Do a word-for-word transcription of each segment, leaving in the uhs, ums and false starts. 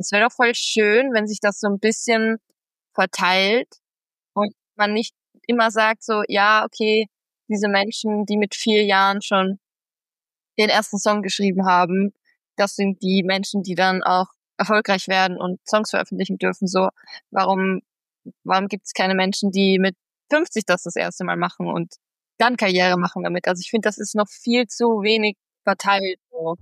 es wäre doch voll schön, wenn sich das so ein bisschen verteilt und man nicht immer sagt so, ja, okay, diese Menschen, die mit vier Jahren schon den ersten Song geschrieben haben, das sind die Menschen, die dann auch erfolgreich werden und Songs veröffentlichen dürfen. So, warum, warum gibt es keine Menschen, die mit fünfzig das das erste Mal machen und dann Karriere machen damit? Also ich finde, das ist noch viel zu wenig verteilt. So.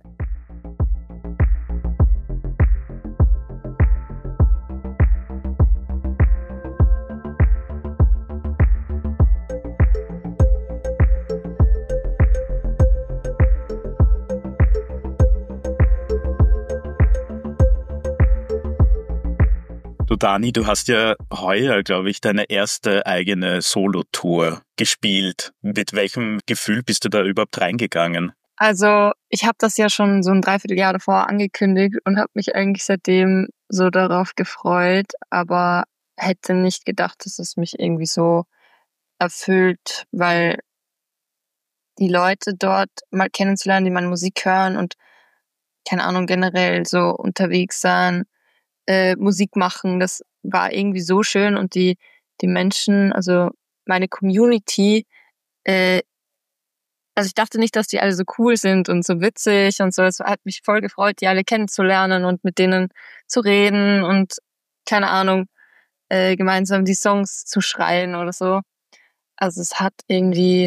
Du Dani, du hast ja heuer, glaube ich, deine erste eigene Solo-Tour gespielt. Mit welchem Gefühl bist du da überhaupt reingegangen? Also ich habe das ja schon so ein Dreivierteljahr davor angekündigt und habe mich eigentlich seitdem so darauf gefreut, aber hätte nicht gedacht, dass es mich irgendwie so erfüllt, weil die Leute dort mal kennenzulernen, die meine Musik hören und keine Ahnung, generell so unterwegs sein, äh, Musik machen, das war irgendwie so schön und die die Menschen, also meine Community, äh, also ich dachte nicht, dass die alle so cool sind und so witzig und so. Es hat mich voll gefreut, die alle kennenzulernen und mit denen zu reden und keine Ahnung, äh, gemeinsam die Songs zu schreien oder so. Also es hat irgendwie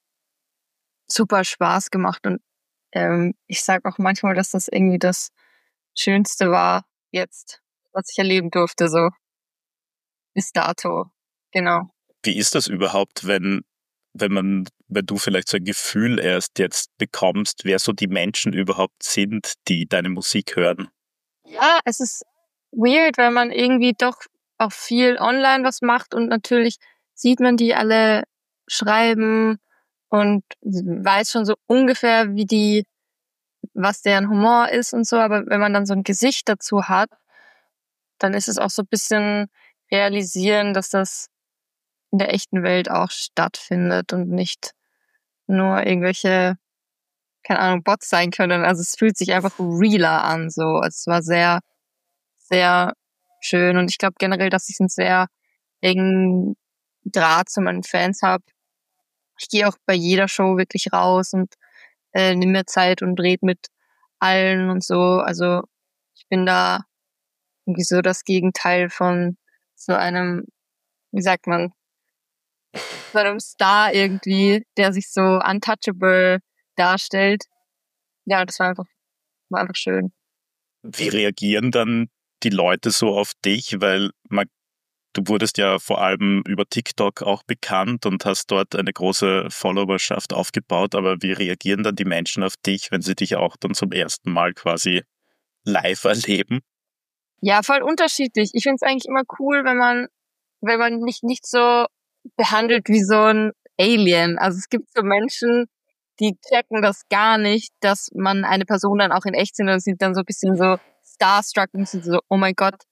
super Spaß gemacht und ähm, ich sag auch manchmal, dass das irgendwie das Schönste war jetzt, was ich erleben durfte, so bis dato. Genau. Wie ist das überhaupt, wenn, wenn man, wenn du vielleicht so ein Gefühl erst jetzt bekommst, wer so die Menschen überhaupt sind, die deine Musik hören? Ja, es ist weird, weil man irgendwie doch auch viel online was macht und natürlich sieht man die alle schreiben und weiß schon so ungefähr, wie die, was deren Humor ist und so, aber wenn man dann so ein Gesicht dazu hat, dann ist es auch so ein bisschen realisieren, dass das in der echten Welt auch stattfindet und nicht nur irgendwelche, keine Ahnung, Bots sein können. Also es fühlt sich einfach realer an, so. Es war sehr, sehr schön und ich glaube generell, dass ich einen sehr engen Draht zu meinen Fans habe. Ich gehe auch bei jeder Show wirklich raus und äh, nehme mir Zeit und rede mit allen und so. Also ich bin da irgendwie so das Gegenteil von so einem, wie sagt man, so einem Star irgendwie, der sich so untouchable darstellt. Ja, das war einfach, war einfach schön. Wie reagieren dann die Leute so auf dich? Weil man, du wurdest ja vor allem über TikTok auch bekannt und hast dort eine große Followerschaft aufgebaut. Aber wie reagieren dann die Menschen auf dich, wenn sie dich auch dann zum ersten Mal quasi live erleben? Ja, voll unterschiedlich. Ich finde es eigentlich immer cool, wenn man, wenn man mich nicht so behandelt wie so ein Alien. Also es gibt so Menschen, die checken das gar nicht, dass man eine Person dann auch in echt sieht und sind dann so ein bisschen so starstruck und sind so, oh mein Gott,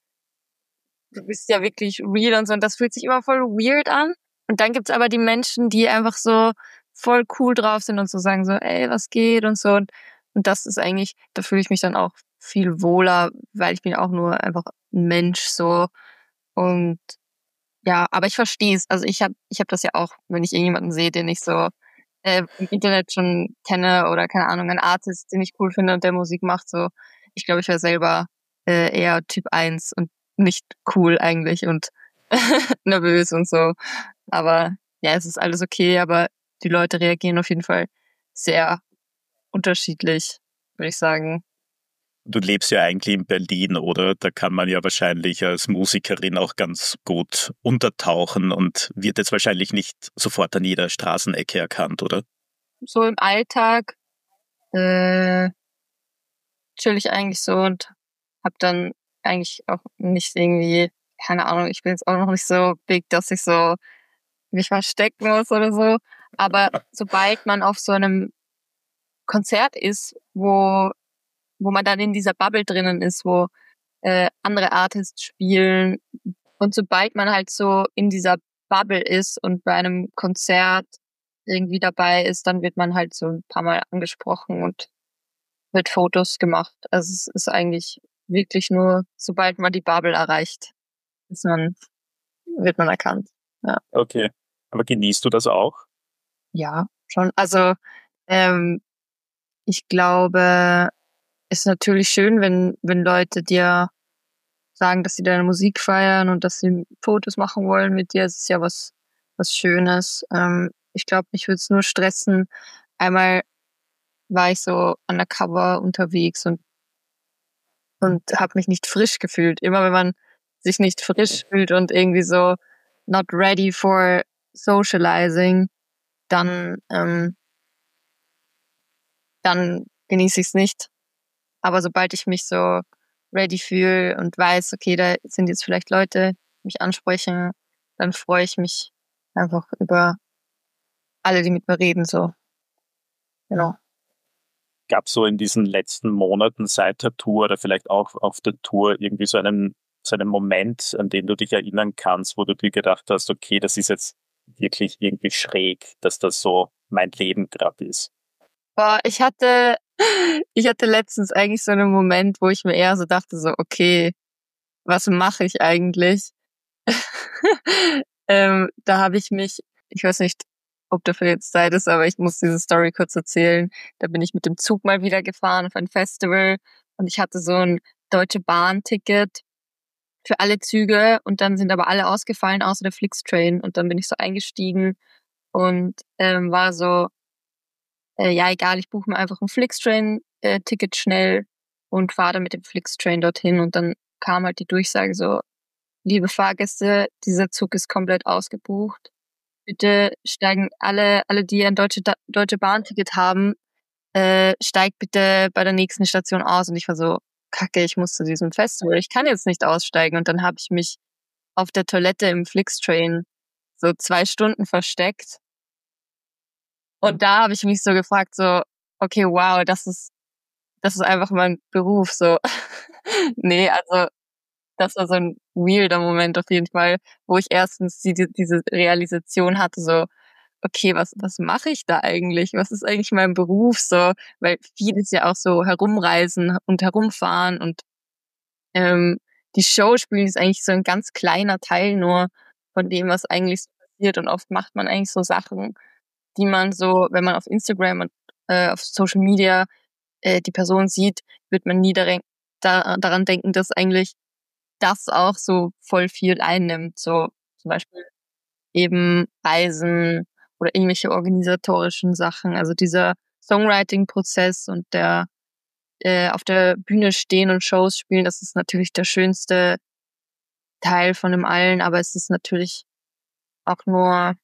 du bist ja wirklich real und so. Und das fühlt sich immer voll weird an. Und dann gibt's aber die Menschen, die einfach so voll cool drauf sind und so sagen so, ey, was geht und so. Und, und das ist eigentlich, da fühle ich mich dann auch viel wohler, weil ich bin auch nur einfach ein Mensch so. Und ja, aber ich verstehe es. Also ich habe ich hab das ja auch, wenn ich irgendjemanden sehe, den ich so äh, im Internet schon kenne oder keine Ahnung, ein Artist, den ich cool finde und der Musik macht, so. Ich glaube, ich wäre selber äh, eher Typ eins und nicht cool eigentlich und nervös und so. Aber ja, es ist alles okay, aber die Leute reagieren auf jeden Fall sehr unterschiedlich, würde ich sagen. Du lebst ja eigentlich in Berlin, oder? Da kann man ja wahrscheinlich als Musikerin auch ganz gut untertauchen und wird jetzt wahrscheinlich nicht sofort an jeder Straßenecke erkannt, oder? So im Alltag äh, chill ich eigentlich so und hab dann eigentlich auch nicht irgendwie, keine Ahnung, ich bin jetzt auch noch nicht so big, dass ich so mich verstecken muss oder so. Aber sobald man auf so einem Konzert ist, wo wo man dann in dieser Bubble drinnen ist, wo äh, andere Artists spielen und sobald man halt so in dieser Bubble ist und bei einem Konzert irgendwie dabei ist, dann wird man halt so ein paar Mal angesprochen und wird Fotos gemacht. Also es ist eigentlich wirklich nur, sobald man die Bubble erreicht, ist man, wird man erkannt. Ja. Okay. Aber genießt du das auch? Ja, schon. Also ähm, ich glaube, es ist natürlich schön, wenn wenn Leute dir sagen, dass sie deine Musik feiern und dass sie Fotos machen wollen mit dir. Es ist ja was was Schönes. Ähm, ich glaube, mich würde es nur stressen. Einmal war ich so undercover unterwegs und und habe mich nicht frisch gefühlt. Immer wenn man sich nicht frisch fühlt und irgendwie so not ready for socializing, dann ähm, dann genieße ich es nicht. Aber sobald ich mich so ready fühle und weiß, okay, da sind jetzt vielleicht Leute, die mich ansprechen, dann freue ich mich einfach über alle, die mit mir reden, so. Genau. Gab es so in diesen letzten Monaten seit der Tour oder vielleicht auch auf der Tour irgendwie so einen, so einen Moment, an den du dich erinnern kannst, wo du dir gedacht hast, okay, das ist jetzt wirklich irgendwie schräg, dass das so mein Leben gerade ist? Boah, ich hatte, ich hatte letztens eigentlich so einen Moment, wo ich mir eher so dachte, so, okay, was mache ich eigentlich? ähm, da habe ich mich, ich weiß nicht, ob dafür jetzt Zeit ist, aber ich muss diese Story kurz erzählen. Da bin ich mit dem Zug mal wieder gefahren auf ein Festival und ich hatte so ein Deutsche Bahn-Ticket für alle Züge und dann sind aber alle ausgefallen, außer der Flixtrain. Und dann bin ich so eingestiegen und ähm, war so, äh, ja egal, ich buche mir einfach ein Flixtrain-Ticket schnell und fahre dann mit dem Flixtrain dorthin. Und dann kam halt die Durchsage so, liebe Fahrgäste, dieser Zug ist komplett ausgebucht. Bitte steigen alle, alle, die ein Deutsche, Deutsche Bahn-Ticket haben, äh, steigt bitte bei der nächsten Station aus. Und ich war so, kacke, ich muss zu diesem Festival, ich kann jetzt nicht aussteigen. Und dann habe ich mich auf der Toilette im Flixtrain so zwei Stunden versteckt. Und da habe ich mich so gefragt, so, okay, wow, das ist, das ist einfach mein Beruf, so. Nee, also, das war so ein weirder Moment auf jeden Fall, wo ich erstens die, diese Realisation hatte, so, okay, was, was mache ich da eigentlich? Was ist eigentlich mein Beruf? So, weil vieles ja auch so herumreisen und herumfahren und ähm, die Show spielen ist eigentlich so ein ganz kleiner Teil nur von dem, was eigentlich so passiert. Und oft macht man eigentlich so Sachen, die man so, wenn man auf Instagram und äh, auf Social Media äh, die Person sieht, wird man nie daran, da, daran denken, dass eigentlich das auch so voll viel einnimmt. So zum Beispiel eben Reisen oder irgendwelche organisatorischen Sachen. Also dieser Songwriting-Prozess und der äh, auf der Bühne stehen und Shows spielen, das ist natürlich der schönste Teil von dem allen, aber es ist natürlich auch nur,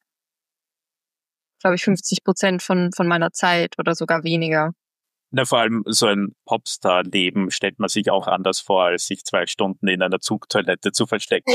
glaube ich, fünfzig Prozent von, von meiner Zeit oder sogar weniger. Na, vor allem so ein Popstar-Leben stellt man sich auch anders vor, als sich zwei Stunden in einer Zugtoilette zu verstecken.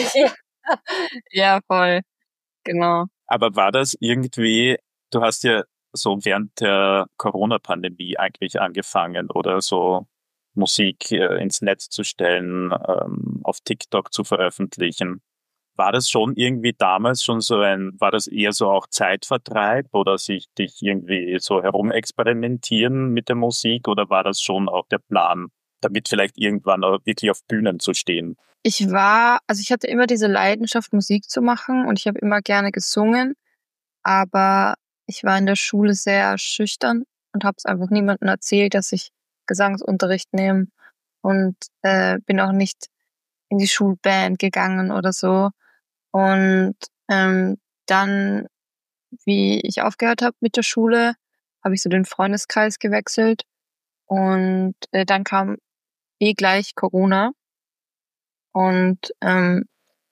Ja, voll. Genau. Aber war das irgendwie, du hast ja so während der Corona-Pandemie eigentlich angefangen oder so Musik äh, ins Netz zu stellen, ähm, auf TikTok zu veröffentlichen. War das schon irgendwie damals schon so ein, war das eher so auch Zeitvertreib oder sich dich irgendwie so herumexperimentieren mit der Musik oder war das schon auch der Plan, damit vielleicht irgendwann auch wirklich auf Bühnen zu stehen? Ich war, also ich hatte immer diese Leidenschaft, Musik zu machen und ich habe immer gerne gesungen, aber ich war in der Schule sehr schüchtern und habe es einfach niemandem erzählt, dass ich Gesangsunterricht nehme und äh, bin auch nicht in die Schulband gegangen oder so. Und ähm, dann, wie ich aufgehört habe mit der Schule, habe ich so den Freundeskreis gewechselt und äh, dann kam eh gleich Corona und ähm,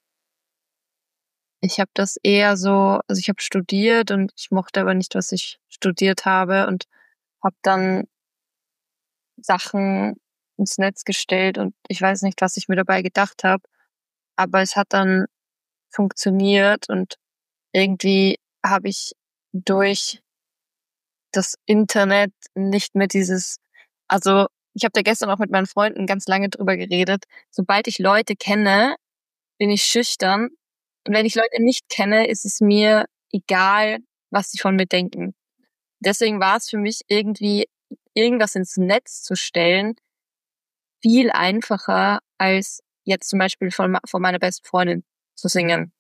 ich habe das eher so, also ich habe studiert und ich mochte aber nicht, was ich studiert habe und habe dann Sachen ins Netz gestellt und ich weiß nicht, was ich mir dabei gedacht habe, aber es hat dann funktioniert und irgendwie habe ich durch das Internet nicht mehr dieses, also ich habe da gestern auch mit meinen Freunden ganz lange drüber geredet, sobald ich Leute kenne, bin ich schüchtern und wenn ich Leute nicht kenne, ist es mir egal, was sie von mir denken. Deswegen war es für mich irgendwie, irgendwas ins Netz zu stellen, viel einfacher, als jetzt zum Beispiel von, von meiner besten Freundin zu singen.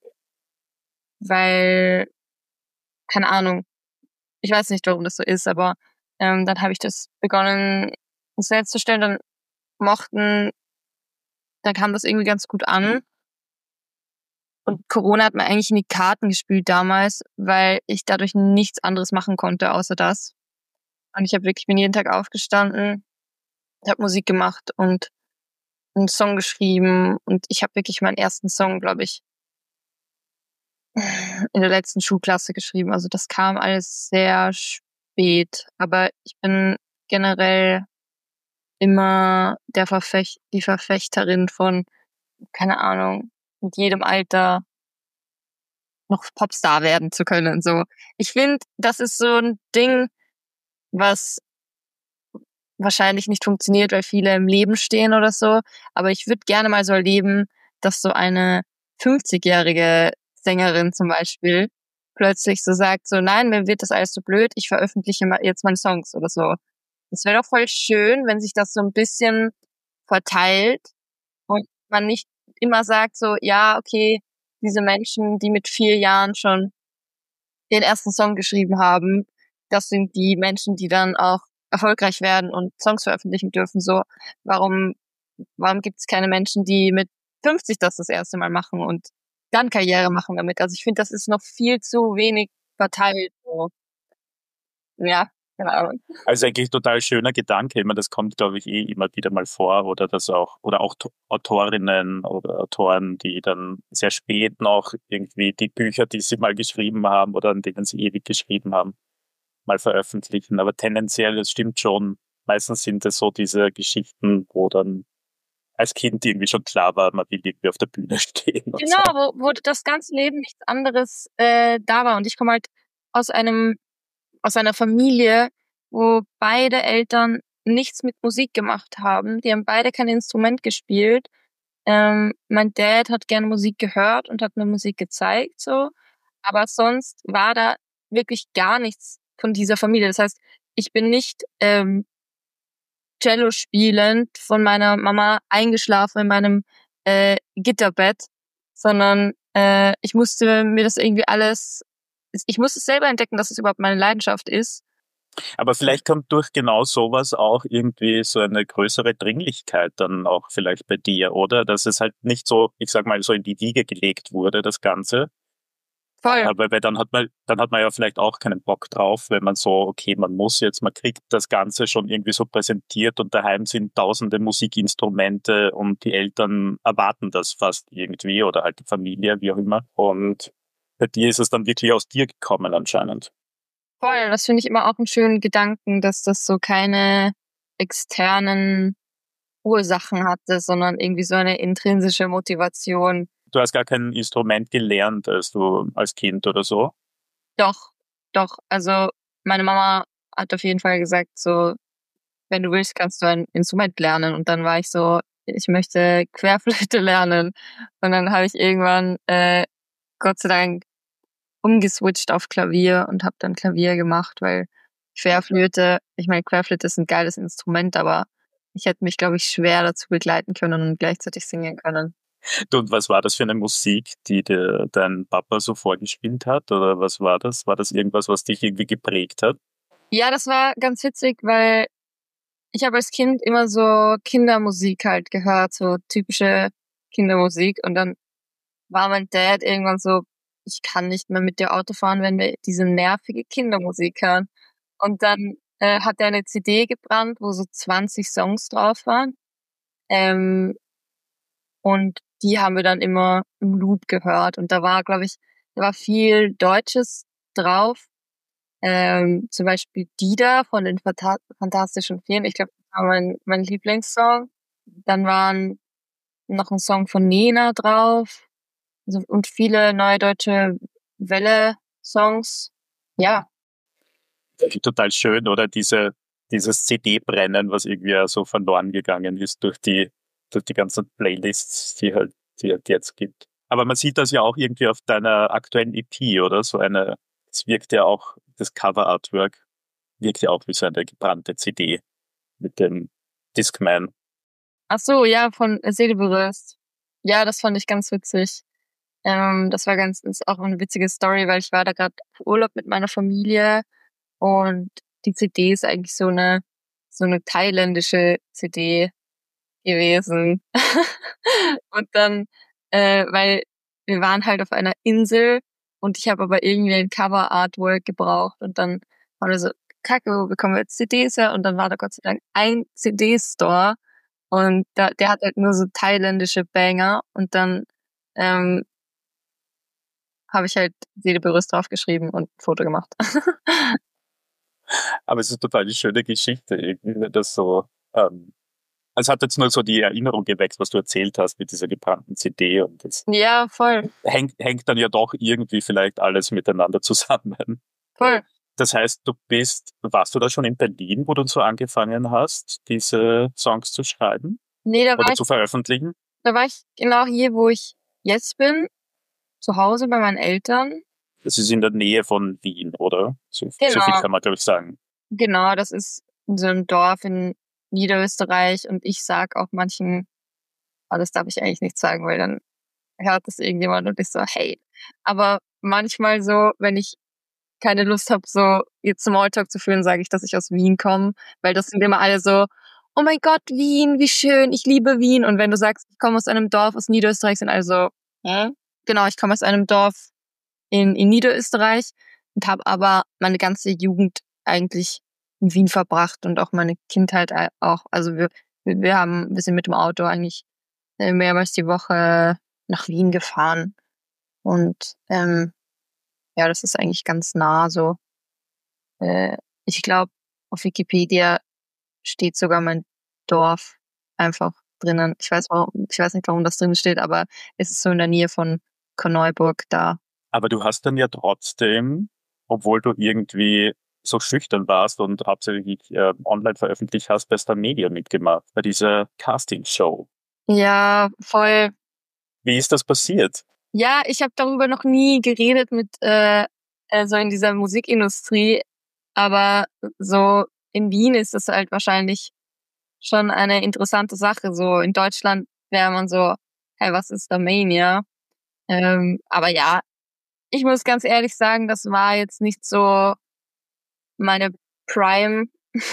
Weil, keine Ahnung, ich weiß nicht, warum das so ist, aber ähm, dann habe ich das begonnen, ins Netz zu stellen, dann mochten, dann kam das irgendwie ganz gut an. Und Corona hat mir eigentlich in die Karten gespielt damals, weil ich dadurch nichts anderes machen konnte, außer das. Und ich habe wirklich, bin jeden Tag aufgestanden, habe Musik gemacht und einen Song geschrieben. Und ich habe wirklich meinen ersten Song, glaube ich, in der letzten Schulklasse geschrieben. Also das kam alles sehr spät. Aber ich bin generell immer der Verfecht, die Verfechterin von, keine Ahnung, mit jedem Alter noch Popstar werden zu können. So, ich finde, das ist so ein Ding, was wahrscheinlich nicht funktioniert, weil viele im Leben stehen oder so. Aber ich würde gerne mal so erleben, dass so eine fünfzigjährige Sängerin zum Beispiel plötzlich so sagt, so nein, mir wird das alles so blöd, ich veröffentliche mal jetzt meine Songs oder so. Das wäre doch voll schön, wenn sich das so ein bisschen verteilt und man nicht immer sagt so, ja, okay, diese Menschen, die mit vier Jahren schon den ersten Song geschrieben haben, das sind die Menschen, die dann auch erfolgreich werden und Songs veröffentlichen dürfen. So, warum, warum gibt es keine Menschen, die mit fünfzig das das erste Mal machen und dann Karriere machen damit? Also ich finde, das ist noch viel zu wenig verteilt. So. Ja, keine Ahnung. Also eigentlich total schöner Gedanke. Ich meine, das kommt, glaube ich, eh immer wieder mal vor, oder das auch, oder auch Autorinnen oder Autoren, die dann sehr spät noch irgendwie die Bücher, die sie mal geschrieben haben oder an denen sie ewig geschrieben haben, mal veröffentlichen. Aber tendenziell, es stimmt schon, meistens sind es so diese Geschichten, wo dann als Kind irgendwie schon klar war, man will irgendwie auf der Bühne stehen. Und Genau, so. wo, wo das ganze Leben nichts anderes äh, da war. Und ich komme halt aus einem aus einer Familie, wo beide Eltern nichts mit Musik gemacht haben. Die haben beide kein Instrument gespielt. Ähm, mein Dad hat gerne Musik gehört und hat mir Musik gezeigt, so. Aber sonst war da wirklich gar nichts von dieser Familie. Das heißt, ich bin nicht ähm, Cello spielend von meiner Mama eingeschlafen in meinem äh, Gitterbett, sondern äh, ich musste mir das irgendwie alles, ich musste selber entdecken, dass es überhaupt meine Leidenschaft ist. Aber vielleicht kommt durch genau sowas auch irgendwie so eine größere Dringlichkeit dann auch vielleicht bei dir, oder? Dass es halt nicht so, ich sag mal, so in die Wiege gelegt wurde, das Ganze. Voll. Aber weil dann hat man, dann hat man ja vielleicht auch keinen Bock drauf, wenn man so, okay, man muss jetzt, man kriegt das Ganze schon irgendwie so präsentiert und daheim sind tausende Musikinstrumente und die Eltern erwarten das fast irgendwie oder halt die Familie, wie auch immer. Und bei dir ist es dann wirklich aus dir gekommen anscheinend. Voll, das finde ich immer auch einen schönen Gedanken, dass das so keine externen Ursachen hatte, sondern irgendwie so eine intrinsische Motivation. Du hast gar kein Instrument gelernt, als du als Kind oder so? Doch, doch. Also meine Mama hat auf jeden Fall gesagt, so, wenn du willst, kannst du ein Instrument lernen. Und dann war ich so, ich möchte Querflöte lernen. Und dann habe ich irgendwann, äh, Gott sei Dank, umgeswitcht auf Klavier und habe dann Klavier gemacht, weil Querflöte, ich meine, Querflöte ist ein geiles Instrument, aber ich hätte mich, glaube ich, schwer dazu begleiten können und gleichzeitig singen können. Und was war das für eine Musik, die dir dein Papa so vorgespielt hat? Oder was war das? War das irgendwas, was dich irgendwie geprägt hat? Ja, das war ganz witzig, weil ich habe als Kind immer so Kindermusik halt gehört, so typische Kindermusik. Und dann war mein Dad irgendwann so, ich kann nicht mehr mit dir Auto fahren, wenn wir diese nervige Kindermusik hören. Und dann äh, hat er eine C D gebrannt, wo so zwanzig Songs drauf waren. Ähm, und die haben wir dann immer im Loop gehört. Und da war, glaube ich, da war viel Deutsches drauf. Ähm, zum Beispiel Dida von den Phanta- Fantastischen Vieren. Ich glaube, das war mein, mein Lieblingssong. Dann waren noch ein Song von Nena drauf. Also, und viele neue deutsche Welle-Songs. Ja. Total schön, oder? Diese, dieses C D-Brennen, was irgendwie ja so verloren gegangen ist durch die, durch die ganzen Playlists, die halt, die halt jetzt gibt. Aber man sieht das ja auch irgendwie auf deiner aktuellen E P, oder? So eine, es wirkt ja auch, das Cover-Artwork wirkt ja auch wie so eine gebrannte C D mit dem Discman. Ach so, ja, von Seele berührst. Ja, das fand ich ganz witzig. Ähm, das war ganz, ist auch eine witzige Story, weil ich war da gerade auf Urlaub mit meiner Familie und die C D ist eigentlich so eine so eine thailändische C D gewesen. Und dann, äh, weil wir waren halt auf einer Insel und ich habe aber irgendwie ein Cover-Artwork gebraucht und dann waren wir so, Kacke, wo bekommen wir jetzt C Ds her? Und dann war da Gott sei Dank ein C D-Store und da, der hat halt nur so thailändische Banger und dann ähm, habe ich halt Seele berührt draufgeschrieben und ein Foto gemacht. Aber es ist total die schöne Geschichte, irgendwie, das so. Ähm, es hat jetzt nur so die Erinnerung geweckt, was du erzählt hast mit dieser gebrannten C D und das Ja, voll, hängt, hängt dann ja doch irgendwie vielleicht alles miteinander zusammen. voll. Das heißt, du bist, warst du da schon in Berlin, wo du so angefangen hast, diese Songs zu schreiben Nee, da war oder ich, zu veröffentlichen? da war ich genau hier, wo ich jetzt bin, zu Hause bei meinen Eltern. Das ist in der Nähe von Wien, oder? So, so Genau. viel kann man, glaube ich, sagen. Genau, das ist so ein Dorf in Niederösterreich und ich sag auch manchen, aber das darf ich eigentlich nicht sagen, weil dann hört das irgendjemand und ich so, hey. Aber manchmal so, wenn ich keine Lust habe, so jetzt Smalltalk zu führen, sage ich, dass ich aus Wien komme, weil das sind immer alle so, oh mein Gott, Wien, wie schön, ich liebe Wien. Und wenn du sagst, ich komme aus einem Dorf aus Niederösterreich, sind alle so, hä? Genau, ich komme aus einem Dorf in, in Niederösterreich und habe aber meine ganze Jugend eigentlich in Wien verbracht und auch meine Kindheit auch. Also wir, wir wir haben, wir sind mit dem Auto eigentlich äh, mehrmals die Woche nach Wien gefahren. Und ähm, ja, das ist eigentlich ganz nah so. Äh, ich glaube, auf Wikipedia steht sogar mein Dorf einfach drinnen. Ich weiß, warum, ich weiß nicht, warum das drin steht, aber es ist so in der Nähe von Korneuburg da. Aber du hast dann ja trotzdem, obwohl du irgendwie so schüchtern warst und hauptsächlich äh, online veröffentlicht hast, bei Star Media mitgemacht, bei dieser Castingshow. Ja, voll. Wie ist das passiert? Ja, ich habe darüber noch nie geredet mit äh, äh, so in dieser Musikindustrie, aber so in Wien ist das halt wahrscheinlich schon eine interessante Sache. So in Deutschland wäre man so, hey, was ist Starmania? Ähm, aber ja, ich muss ganz ehrlich sagen, das war jetzt nicht so meine Prime.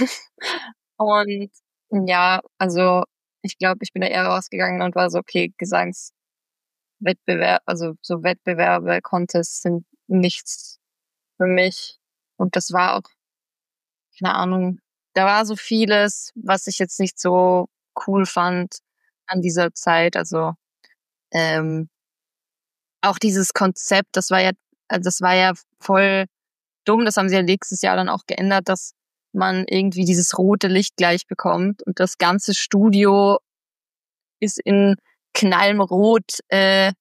Und ja, also ich glaube, ich bin da eher rausgegangen und war so, okay, Gesangswettbewerb, also so Wettbewerbe, Contests sind nichts für mich. Und das war auch, keine Ahnung, da war so vieles, was ich jetzt nicht so cool fand an dieser Zeit. Also ähm, auch dieses Konzept, das war ja, also das war ja voll dumm. Das haben sie ja nächstes Jahr dann auch geändert, dass man irgendwie dieses rote Licht gleich bekommt und das ganze Studio ist in knallrot äh,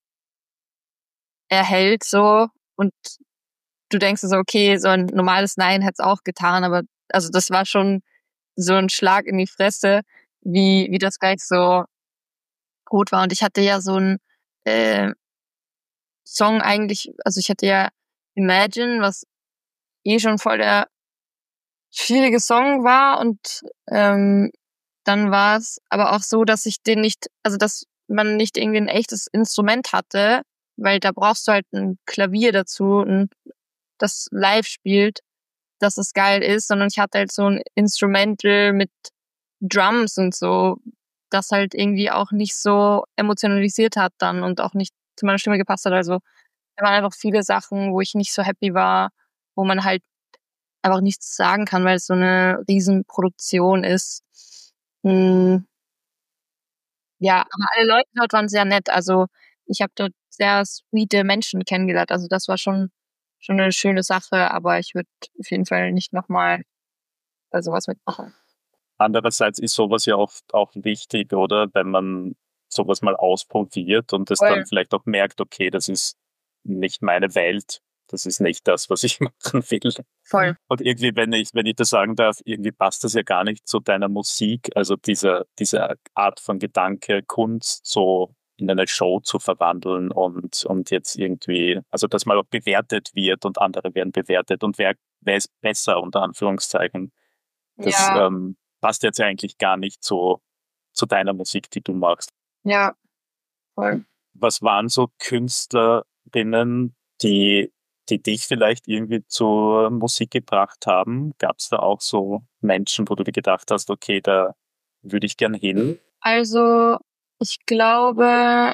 erhellt so und du denkst so, okay, so ein normales Nein hätte es auch getan, aber also das war schon so ein Schlag in die Fresse, wie wie das gleich so rot war. Und ich hatte ja so ein äh, Song eigentlich, also ich hatte ja Imagine, was eh schon voll der schwierige Song war und ähm, dann war es aber auch so, dass ich den nicht, also dass man nicht irgendwie ein echtes Instrument hatte, weil da brauchst du halt ein Klavier dazu, ein, das live spielt, dass es geil ist, sondern ich hatte halt so ein Instrumental mit Drums und so, das halt irgendwie auch nicht so emotionalisiert hat dann und auch nicht zu meiner Stimme gepasst hat. Also da waren einfach viele Sachen, wo ich nicht so happy war, wo man halt einfach nichts sagen kann, weil es so eine Riesenproduktion ist. Hm, ja, aber alle Leute dort waren sehr nett. Also ich habe dort sehr sweete Menschen kennengelernt. Also das war schon schon eine schöne Sache, aber ich würde auf jeden Fall nicht nochmal bei sowas mitmachen. Andererseits ist sowas ja oft auch wichtig, oder? Wenn man sowas mal ausprobiert und es Voll. dann vielleicht auch merkt, okay, das ist nicht meine Welt, das ist nicht das, was ich machen will. Voll. Und irgendwie, wenn ich, wenn ich das sagen darf, irgendwie passt das ja gar nicht zu deiner Musik, also diese, diese Art von Gedanke, Kunst so in eine Show zu verwandeln und, und jetzt irgendwie, also dass mal auch bewertet wird und andere werden bewertet und wer, wer ist besser, unter Anführungszeichen. Das Ja, ähm, passt jetzt eigentlich gar nicht so zu deiner Musik, die du machst. Ja, voll. Was waren so Künstlerinnen, die, die dich vielleicht irgendwie zur Musik gebracht haben? Gab es da auch so Menschen, wo du dir gedacht hast, okay, da würde ich gern hin? Also, ich glaube,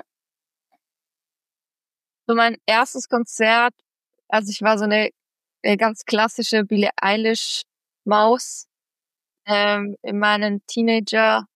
so mein erstes Konzert, also ich war so eine, eine ganz klassische Billie Eilish-Maus ähm, in meinen Teenager-Jahren.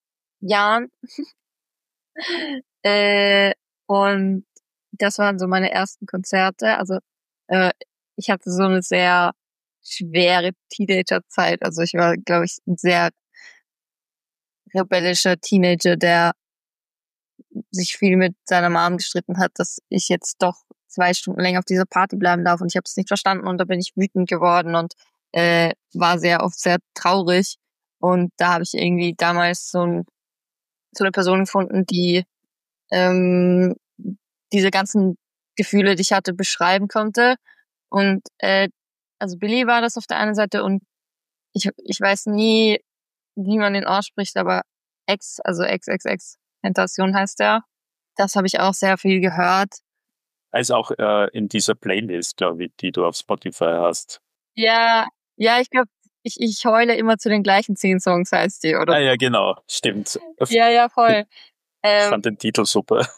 äh, und das waren so meine ersten Konzerte. Also äh, ich hatte so eine sehr schwere Teenagerzeit. Also ich war, glaube ich, ein sehr rebellischer Teenager, der sich viel mit seiner Mom gestritten hat, dass ich jetzt doch zwei Stunden länger auf dieser Party bleiben darf und ich habe es nicht verstanden und da bin ich wütend geworden und äh, war sehr oft sehr traurig und da habe ich irgendwie damals so, ein, so eine Person gefunden, die ähm, diese ganzen Gefühle, die ich hatte, beschreiben konnte und äh, also Billy war das auf der einen Seite und ich ich weiß nie, wie man den ausspricht, aber X, also X X X Tentation heißt der. Das habe ich auch sehr viel gehört. Also auch äh, in dieser Playlist, glaube ich, die du auf Spotify hast. Ja, ja, ich glaube, ich, ich heule immer zu den gleichen zehn Songs, heißt die, oder? Ah ja, genau, stimmt. Ja, ja, voll. Ich Ähm, fand den Titel super.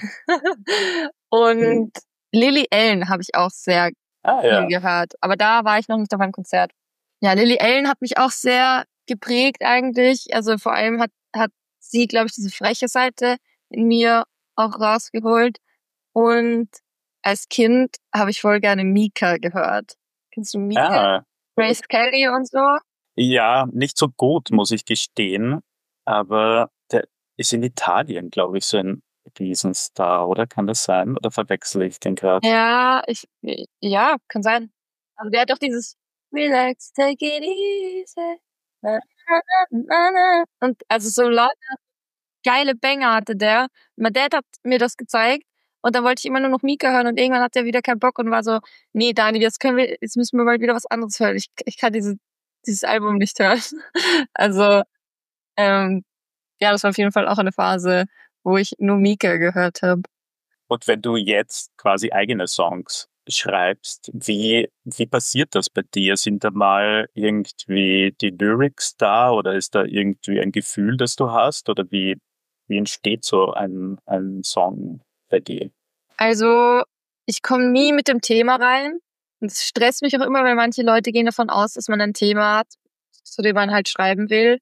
und Lily Allen habe ich auch sehr Ah viel ja. gehört. Aber da war ich noch nicht auf einem Konzert. Ja, Lily Allen hat mich auch sehr geprägt eigentlich. Also vor allem hat, hat sie, glaube ich, diese freche Seite in mir auch rausgeholt. Und als Kind habe ich voll gerne Mika gehört. Kennst du Mika? Ah, Grace Kelly und so? ja, nicht so gut, muss ich gestehen. Aber der ist in Italien, glaube ich, so ein Riesenstar, oder? Kann das sein? Oder verwechsel ich den gerade? Ja, ich, ja, kann sein. Also der hat doch dieses Relax, take it easy. Na, na, na, na. Und also so lauter geile Banger hatte der. Mein Dad hat mir das gezeigt und dann wollte ich immer nur noch Mika hören und irgendwann hat er wieder keinen Bock und war so, nee, Dani, jetzt können wir, jetzt müssen wir mal wieder was anderes hören. Ich, ich kann diese, dieses Album nicht hören. Also, ähm, ja, das war auf jeden Fall auch eine Phase, wo ich nur Mika gehört habe. Und wenn du jetzt quasi eigene Songs schreibst, wie, wie passiert das bei dir? Sind da mal irgendwie die Lyrics da oder ist da irgendwie ein Gefühl, das du hast? Oder wie, wie entsteht so ein, ein Song bei dir? Also, ich komme nie mit dem Thema rein. Und es stresst mich auch immer, weil manche Leute gehen davon aus, dass man ein Thema hat, zu dem man halt schreiben will.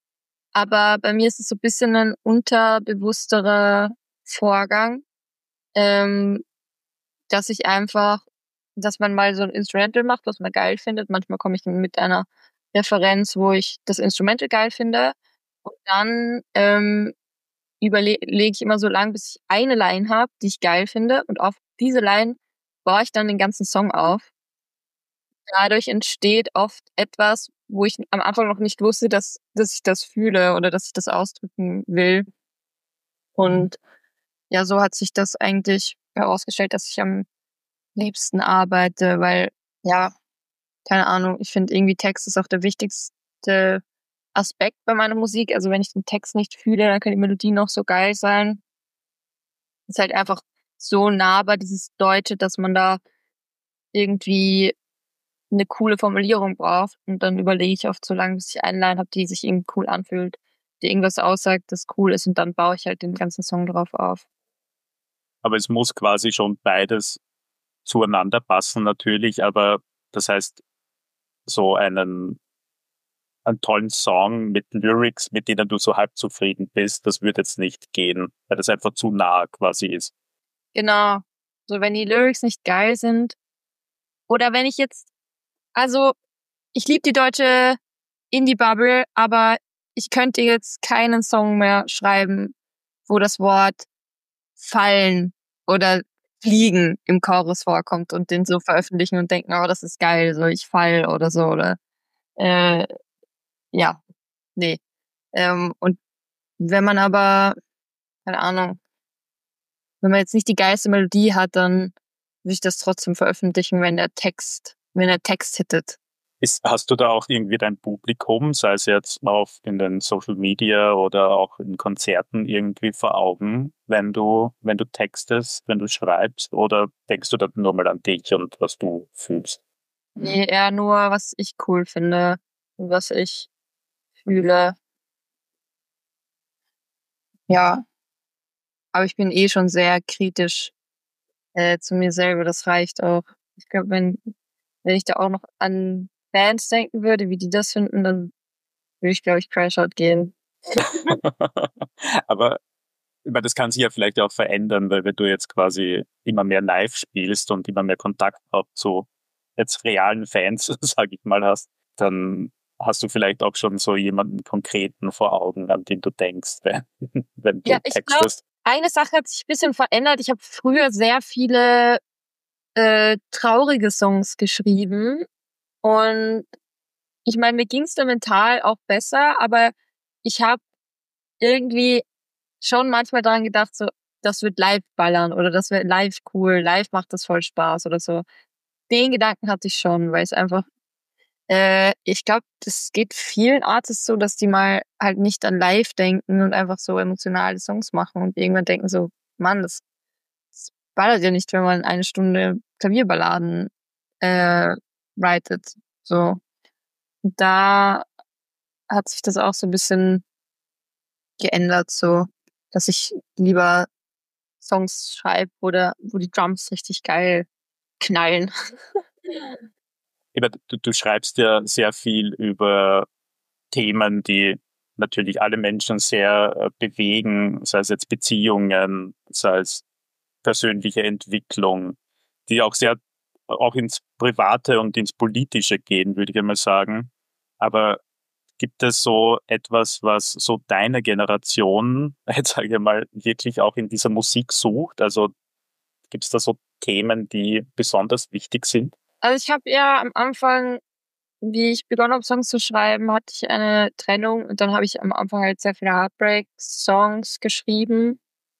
Aber bei mir ist es so ein bisschen ein unterbewussterer Vorgang, ähm, dass ich einfach, dass man mal so ein Instrumental macht, was man geil findet. Manchmal komme ich mit einer Referenz, wo ich das Instrumental geil finde. Und dann ähm, überlege ich immer so lang, bis ich eine Line habe, die ich geil finde. Und auf diese Line baue ich dann den ganzen Song auf. Dadurch entsteht oft etwas, wo ich am Anfang noch nicht wusste, dass, dass ich das fühle oder dass ich das ausdrücken will. Und ja, so hat sich das eigentlich herausgestellt, dass ich am liebsten arbeite, weil, ja, keine Ahnung, ich finde irgendwie Text ist auch der wichtigste Aspekt bei meiner Musik. Also wenn ich den Text nicht fühle, dann kann die Melodie noch so geil sein. Ist halt einfach so nahbar, dieses Deutsche, dass man da irgendwie eine coole Formulierung braucht. Und dann überlege ich oft so lange, bis ich eine Line habe, die sich irgendwie cool anfühlt, die irgendwas aussagt, das cool ist. Und dann baue ich halt den ganzen Song drauf auf. Aber es muss quasi schon beides zueinander passen natürlich, aber das heißt, so einen, einen tollen Song mit Lyrics, mit denen du so halb zufrieden bist, das würde jetzt nicht gehen, weil das einfach zu nah quasi ist. Genau. So, wenn die Lyrics nicht geil sind. Oder wenn ich jetzt, also, ich liebe die deutsche Indie-Bubble, aber ich könnte jetzt keinen Song mehr schreiben, wo das Wort fallen oder fliegen im Chorus vorkommt und den so veröffentlichen und denken, oh, das ist geil, so ich fall oder so, oder, äh, ja, nee. Ähm, und wenn man aber, keine Ahnung, wenn man jetzt nicht die geilste Melodie hat, dann will ich das trotzdem veröffentlichen, wenn der Text, wenn der Text hittet. Ist, hast du da auch irgendwie dein Publikum, sei es jetzt auf in den Social Media oder auch in Konzerten irgendwie vor Augen, wenn du, wenn du textest, wenn du schreibst, oder denkst du dann nur mal an dich und was du fühlst? Nee, eher nur, was ich cool finde und was ich fühle. Ja, aber ich bin eh schon sehr kritisch äh, zu mir selber. Das reicht auch. Ich glaube, wenn, wenn ich da auch noch an Bands denken würde, wie die das finden, dann würde ich, glaube ich, Crash Out gehen. Aber ich meine, das kann sich ja vielleicht auch verändern, weil wenn du jetzt quasi immer mehr live spielst und immer mehr Kontakt auch zu jetzt realen Fans, sag ich mal, hast, dann hast du vielleicht auch schon so jemanden konkreten vor Augen, an den du denkst, wenn, wenn Ja, du ich glaube, textest. eine Sache hat sich ein bisschen verändert. Ich habe früher sehr viele äh, traurige Songs geschrieben und ich meine, mir ging's da mental auch besser, aber ich habe irgendwie schon manchmal daran gedacht, so, das wird live ballern oder das wird live cool, live macht das voll Spaß oder so. Den Gedanken hatte ich schon, weil es einfach, äh, ich glaube, das geht vielen Artists so, dass die mal halt nicht an live denken und einfach so emotionale Songs machen und irgendwann denken so, Mann, das, das ballert ja nicht, wenn man eine Stunde Klavierballaden äh, writet. So. Und da hat sich das auch so ein bisschen geändert, so, dass ich lieber Songs schreibe, oder wo die Drums richtig geil knallen. Eben, du, du schreibst ja sehr viel über Themen, die natürlich alle Menschen sehr äh, bewegen, sei es jetzt Beziehungen, sei es persönliche Entwicklung, die auch sehr auch ins Private und ins Politische gehen, würde ich einmal sagen. Aber gibt es so etwas, was so deine Generation, jetzt sage ich mal, wirklich auch in dieser Musik sucht? Also gibt es da so Themen, die besonders wichtig sind? Also ich habe ja am Anfang, wie ich begonnen habe, Songs zu schreiben, hatte ich eine Trennung und dann habe ich am Anfang halt sehr viele Heartbreak-Songs geschrieben.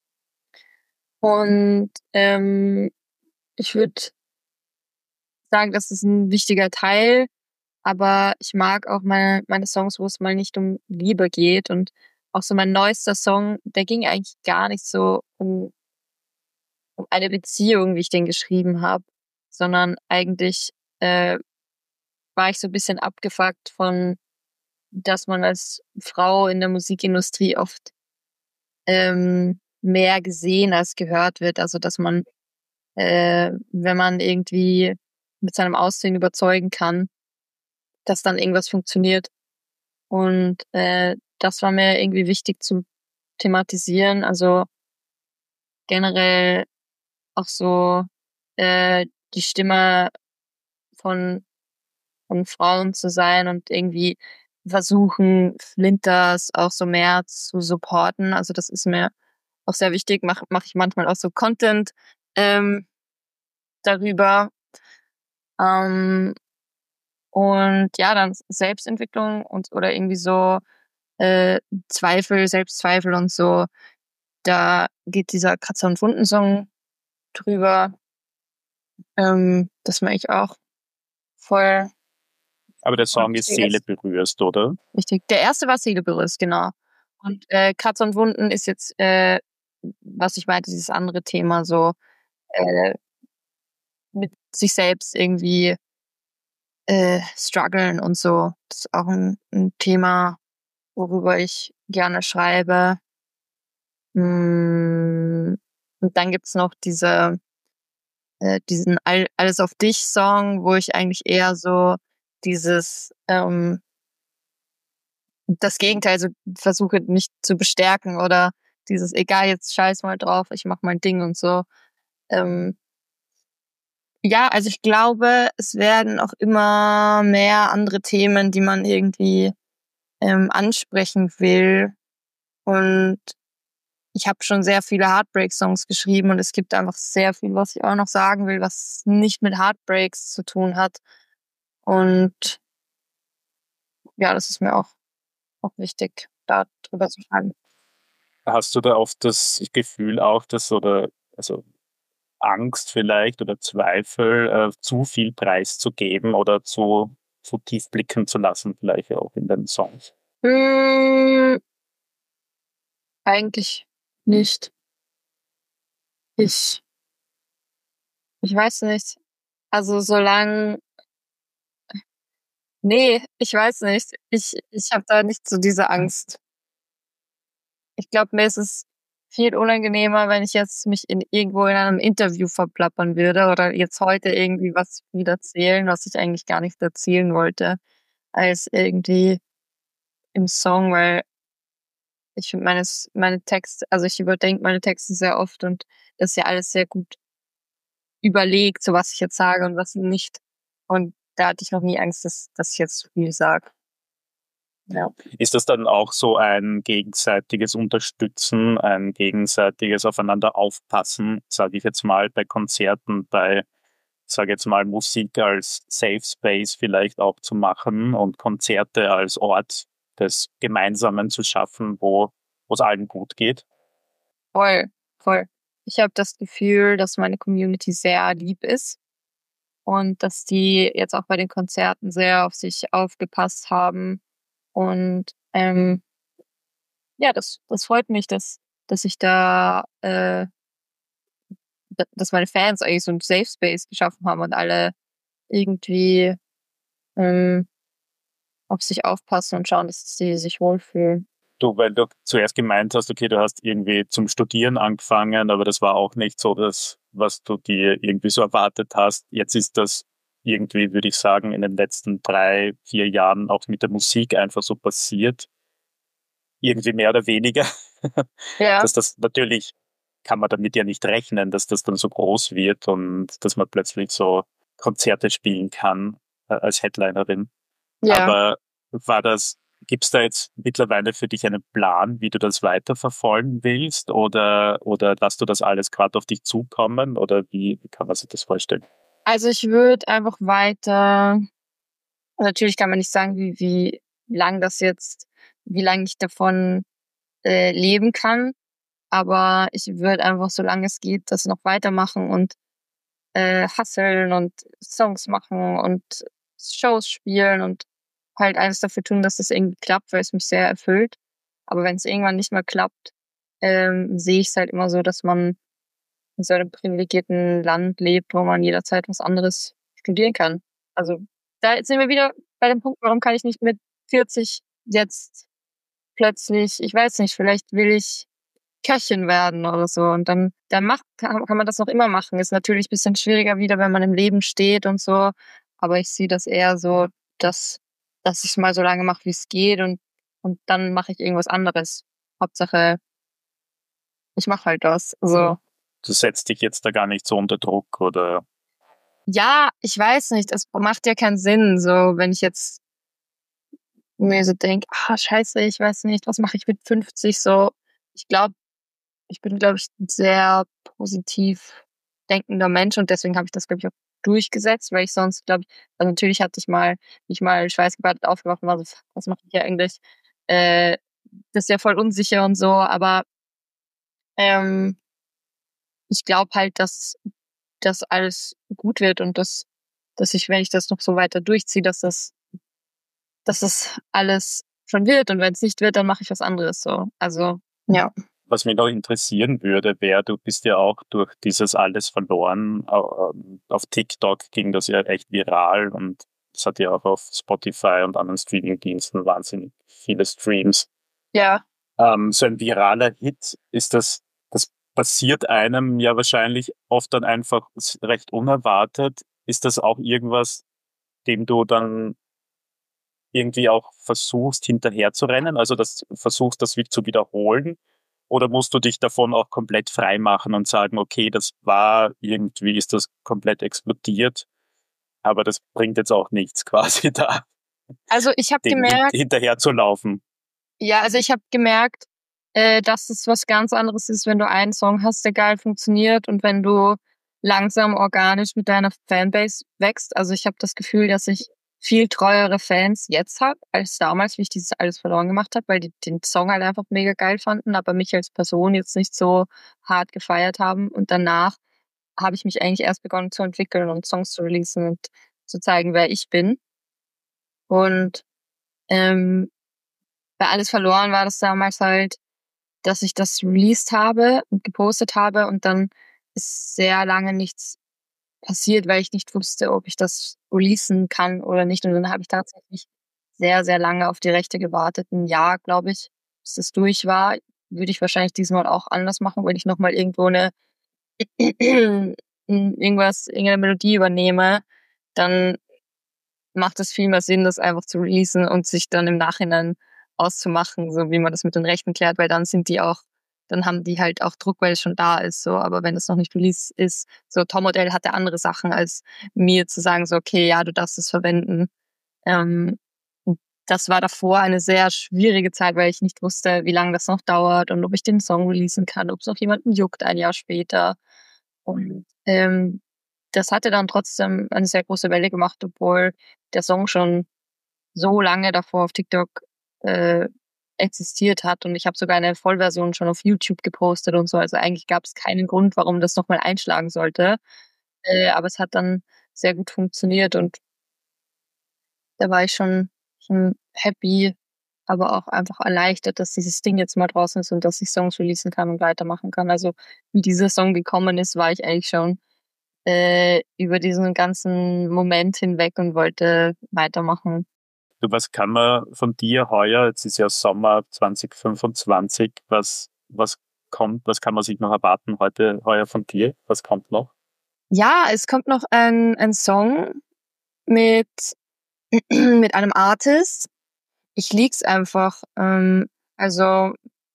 Und ähm, ich würde sagen, das ist ein wichtiger Teil, aber ich mag auch meine, meine Songs, wo es mal nicht um Liebe geht. Und auch so mein neuester Song, der ging eigentlich gar nicht so um, um eine Beziehung, wie ich den geschrieben habe, sondern eigentlich äh, war ich so ein bisschen abgefuckt von, dass man als Frau in der Musikindustrie oft ähm, mehr gesehen als gehört wird. Also dass man, äh, wenn man irgendwie mit seinem Aussehen überzeugen kann, dass dann irgendwas funktioniert. Und äh, das war mir irgendwie wichtig zu thematisieren. Also generell auch so äh, die Stimme von, von Frauen zu sein und irgendwie versuchen, Flinters auch so mehr zu supporten. Also das ist mir auch sehr wichtig. Mache mach ich manchmal auch so Content ähm, darüber. Ähm, und ja, dann Selbstentwicklung und oder irgendwie so äh, Zweifel, Selbstzweifel und so. Da geht dieser Kratzer- und Wunden-Song drüber. Ähm, das mag ich auch voll, Aber der voll Song ist wichtig Seele ist. berührst, oder? Wichtig. Der erste war Seele berührt, genau. Und äh, Kratzer und Wunden ist jetzt, äh, was ich meinte, dieses andere Thema, so äh, mit sich selbst irgendwie äh, strugglen und so. Das ist auch ein, ein Thema, worüber ich gerne schreibe. Mm, und dann gibt's noch diese äh, diesen All Alles auf dich Song, wo ich eigentlich eher so dieses ähm, das Gegenteil so versuche, mich zu bestärken, oder dieses egal, jetzt scheiß mal drauf, ich mach mein Ding und so. Ähm, ja, also ich glaube, es werden auch immer mehr andere Themen, die man irgendwie ähm, ansprechen will. Und ich habe schon sehr viele Heartbreak-Songs geschrieben und es gibt einfach sehr viel, was ich auch noch sagen will, was nicht mit Heartbreaks zu tun hat. Und ja, das ist mir auch, auch wichtig, da drüber zu schreiben. Hast du da oft das Gefühl auch, dass oder also Angst vielleicht oder Zweifel, äh, zu viel preiszugeben oder zu so tief blicken zu lassen, vielleicht auch in den Songs? Hm, eigentlich nicht. Ich, ich weiß nicht. Also solange, nee, ich weiß nicht. Ich, ich habe da nicht so diese Angst. Ich glaube, mir ist es viel unangenehmer, wenn ich jetzt mich in irgendwo in einem Interview verplappern würde oder jetzt heute irgendwie was wieder erzählen, was ich eigentlich gar nicht erzählen wollte, als irgendwie im Song, weil ich finde meine, meine Texte, also ich überdenke meine Texte sehr oft und das ist ja alles sehr gut überlegt, so was ich jetzt sage und was nicht. Und da hatte ich noch nie Angst, dass, dass ich jetzt zu viel sage. Ja. Ist das dann auch so ein gegenseitiges Unterstützen, ein gegenseitiges Aufeinander aufpassen, sage ich jetzt mal, bei Konzerten, bei, sage jetzt mal, Musik als Safe Space vielleicht auch zu machen und Konzerte als Ort des Gemeinsamen zu schaffen, wo es allen gut geht? Voll, voll. Ich habe das Gefühl, dass meine Community sehr lieb ist und dass die jetzt auch bei den Konzerten sehr auf sich aufgepasst haben. Und ähm, ja, das, das freut mich, dass, dass ich da, äh, da- dass meine Fans eigentlich so ein Safe Space geschaffen haben und alle irgendwie ähm, auf sich aufpassen und schauen, dass sie sich wohlfühlen. Du, weil du zuerst gemeint hast, okay, du hast irgendwie zum Studieren angefangen, aber das war auch nicht so das, was du dir irgendwie so erwartet hast. Jetzt ist das irgendwie, würde ich sagen, in den letzten drei, vier Jahren auch mit der Musik einfach so passiert. Irgendwie mehr oder weniger. Ja, Dass das natürlich kann man damit ja nicht rechnen, dass das dann so groß wird und dass man plötzlich so Konzerte spielen kann äh, als Headlinerin. ja. Aber war das, gibt's da jetzt mittlerweile für dich einen Plan, wie du das weiterverfolgen willst? Oder, oder lässt du das alles gerade auf dich zukommen? Oder wie, wie kann man sich das vorstellen? Also ich würde einfach weiter, natürlich kann man nicht sagen, wie, wie lang das jetzt, wie lange ich davon äh, leben kann, aber ich würde einfach, solange es geht, das noch weitermachen und äh, hustlen und Songs machen und Shows spielen und halt alles dafür tun, dass das irgendwie klappt, weil es mich sehr erfüllt. Aber wenn es irgendwann nicht mehr klappt, ähm, sehe ich es halt immer so, dass man in so einem privilegierten Land lebt, wo man jederzeit was anderes studieren kann. Also da sind wir wieder bei dem Punkt, warum kann ich nicht mit vierzig jetzt plötzlich, ich weiß nicht, vielleicht will ich Köchin werden oder so und dann, dann macht, kann, kann man das noch immer machen. Ist natürlich ein bisschen schwieriger wieder, wenn man im Leben steht und so, aber ich sehe das eher so, dass, dass ich es mal so lange mache, wie es geht und, und dann mache ich irgendwas anderes. Hauptsache, ich mache halt das. So. Du setzt dich jetzt da gar nicht so unter Druck oder Ja, ich weiß nicht, es macht ja keinen Sinn, so wenn ich jetzt mir so denke, ah, scheiße, ich weiß nicht, was mache ich mit fünfzig so. Ich glaube, ich bin, glaube ich, ein sehr positiv denkender Mensch und deswegen habe ich das, glaube ich, auch durchgesetzt, weil ich sonst, glaube ich, also natürlich hatte ich mal, mich mal schweißgebadet aufgewacht und war so, fuck, was mache ich hier eigentlich? Äh, das ist ja voll unsicher und so, aber ähm, ich glaube halt, dass das alles gut wird und dass, dass ich, wenn ich das noch so weiter durchziehe, dass das, dass das alles schon wird und wenn es nicht wird, dann mache ich was anderes so. Also, ja. was mich noch interessieren würde, wäre, du bist ja auch durch dieses alles verloren. ähm, Auf TikTok ging das ja echt viral und es hat ja auch auf Spotify und anderen Streamingdiensten wahnsinnig viele Streams. Ja. Ähm, so ein viraler Hit ist das, das passiert einem ja wahrscheinlich oft dann einfach recht unerwartet. Ist das auch irgendwas, dem du dann irgendwie auch versuchst, hinterherzurennen, also das versuchst, das wieder zu wiederholen? Oder musst du dich davon auch komplett frei machen und sagen, okay, das war irgendwie, ist das komplett explodiert, aber das bringt jetzt auch nichts, quasi da Also ich habe dem hin gemerkt, hinterher zu laufen? ja, also ich habe gemerkt, äh, dass es was ganz anderes ist, wenn du einen Song hast, der geil funktioniert und wenn du langsam organisch mit deiner Fanbase wächst. Also ich habe das Gefühl, dass ich viel treuere Fans jetzt habe als damals, wie ich dieses alles verloren gemacht habe, weil die den Song halt einfach mega geil fanden, aber mich als Person jetzt nicht so hart gefeiert haben. Und danach habe ich mich eigentlich erst begonnen zu entwickeln und Songs zu releasen und zu zeigen, wer ich bin. Und ähm, bei Alles verloren war das damals halt, dass ich das released habe und gepostet habe und dann ist sehr lange nichts passiert, weil ich nicht wusste, ob ich das releasen kann oder nicht. Und dann habe ich tatsächlich sehr, sehr lange auf die Rechte gewartet. Ein Jahr, glaube ich, bis das durch war. Würde ich wahrscheinlich diesmal auch anders machen, wenn ich nochmal irgendwo eine irgendwas, irgendeine Melodie übernehme, dann macht es viel mehr Sinn, das einfach zu releasen und sich dann im Nachhinein auszumachen, so wie man das mit den Rechten klärt, weil dann sind die auch, dann haben die halt auch Druck, weil es schon da ist, so. Aber wenn es noch nicht released ist, so Tom Odell hatte andere Sachen als mir zu sagen, so okay, ja, du darfst es verwenden. Ähm, das war davor eine sehr schwierige Zeit, weil ich nicht wusste, wie lange das noch dauert und ob ich den Song releasen kann, ob es noch jemanden juckt ein Jahr später. Und ähm, das hatte dann trotzdem eine sehr große Welle gemacht, obwohl der Song schon so lange davor auf TikTok äh, existiert hat. Und ich habe sogar eine Vollversion schon auf YouTube gepostet und so. Also eigentlich gab es keinen Grund, warum das nochmal einschlagen sollte. Äh, aber es hat dann sehr gut funktioniert und da war ich schon, schon happy, aber auch einfach erleichtert, dass dieses Ding jetzt mal draußen ist und dass ich Songs releasen kann und weitermachen kann. Also wie dieser Song gekommen ist, war ich eigentlich schon äh, über diesen ganzen Moment hinweg und wollte weitermachen. Du, was kann man von dir heuer, jetzt ist ja Sommer zwanzig fünfundzwanzig, was, was kommt, was kann man sich noch erwarten heute, heuer von dir? Was kommt noch? Ja, es kommt noch ein, ein Song mit, mit einem Artist. Ich lieg's einfach. Ähm, also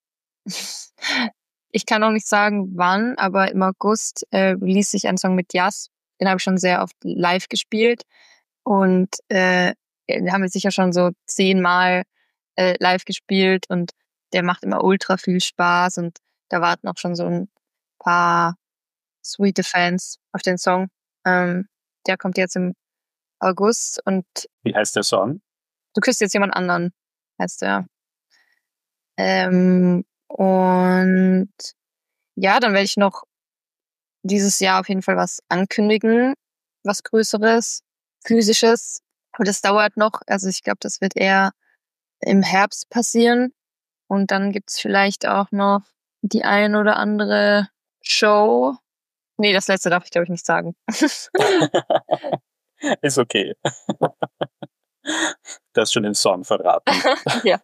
ich kann auch nicht sagen, wann, aber im August äh, release ich einen Song mit Yas. Den habe ich schon sehr oft live gespielt. Und äh, den haben wir sicher schon so zehnmal äh, live gespielt. Und der macht immer ultra viel Spaß. Und da warten auch schon so ein paar sweete Fans auf den Song. Ähm, der kommt jetzt im August. Und Wie heißt der Song? Du küsst jetzt jemand anderen, heißt der. Ähm, und ja, dann werde ich noch dieses Jahr auf jeden Fall was ankündigen, was Größeres, Physisches. Aber das dauert noch. Also ich glaube, das wird eher im Herbst passieren. Und dann gibt's vielleicht auch noch die ein oder andere Show. Nee, das letzte darf ich, glaube ich, nicht sagen. Ist okay. Das ist schon den Song verraten. Ja.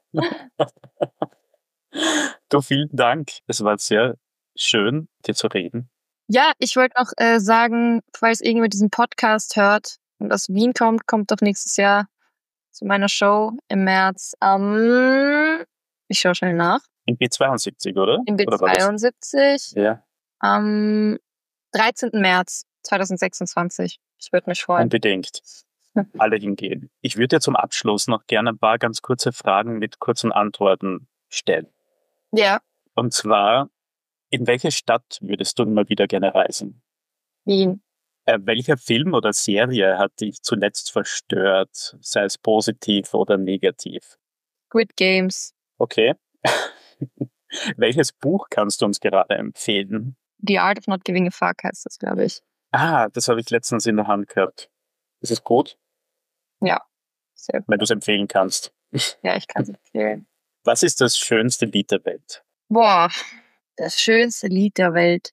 Du, vielen Dank. Es war sehr schön, dir zu reden. Ja, ich wollte noch äh, sagen, falls irgendjemand diesen Podcast hört und aus Wien kommt, kommt doch nächstes Jahr zu meiner Show im März am, ähm, ich schaue schnell nach. In B zweiundsiebzig, oder? In B zweiundsiebzig. Ja. Am dreizehnten März zweitausendsechsundzwanzig. Ich würde mich freuen. Unbedingt. Alle hingehen. Ich würde dir zum Abschluss noch gerne ein paar ganz kurze Fragen mit kurzen Antworten stellen. Ja. Und zwar, in welche Stadt würdest du immer wieder gerne reisen? Wien. Äh, welcher Film oder Serie hat dich zuletzt verstört, sei es positiv oder negativ? Squid Games. Okay. Welches Buch kannst du uns gerade empfehlen? The Art of Not Giving a Fuck heißt das, glaube ich. Ah, das habe ich letztens in der Hand gehabt. Ist es gut? Ja, sehr gut. Wenn du es empfehlen kannst. Ja, ich kann es empfehlen. Was ist das schönste Lied der Welt? Boah, das schönste Lied der Welt.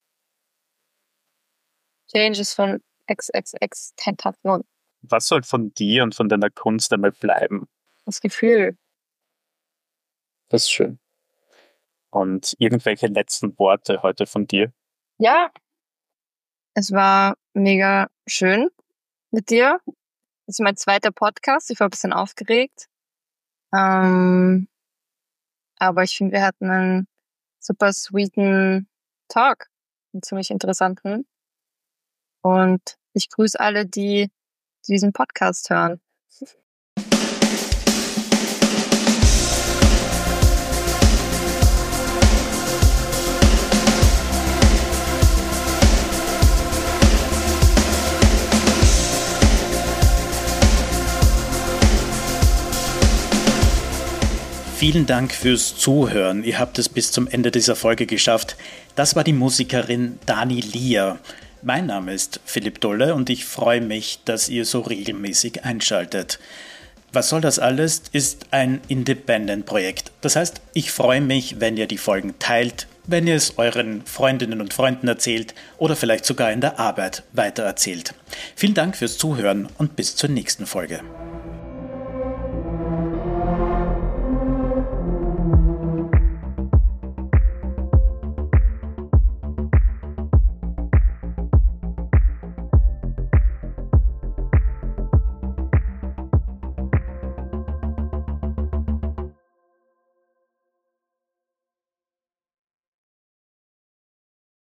Changes von X X X Tentation. Was soll von dir und von deiner Kunst einmal bleiben? Das Gefühl. Das ist schön. Und irgendwelche letzten Worte heute von dir? Ja, es war mega schön mit dir. Das ist mein zweiter Podcast. Ich war ein bisschen aufgeregt. Ähm, aber ich finde, wir hatten einen super sweeten Talk. Einen ziemlich interessanten. Und ich grüße alle, die diesen Podcast hören. Vielen Dank fürs Zuhören. Ihr habt es bis zum Ende dieser Folge geschafft. Das war die Musikerin Dani Lier. Mein Name ist Philipp Dolle und ich freue mich, dass ihr so regelmäßig einschaltet. Was soll das alles ist ein Independent-Projekt. Das heißt, ich freue mich, wenn ihr die Folgen teilt, wenn ihr es euren Freundinnen und Freunden erzählt oder vielleicht sogar in der Arbeit weitererzählt. Vielen Dank fürs Zuhören und bis zur nächsten Folge.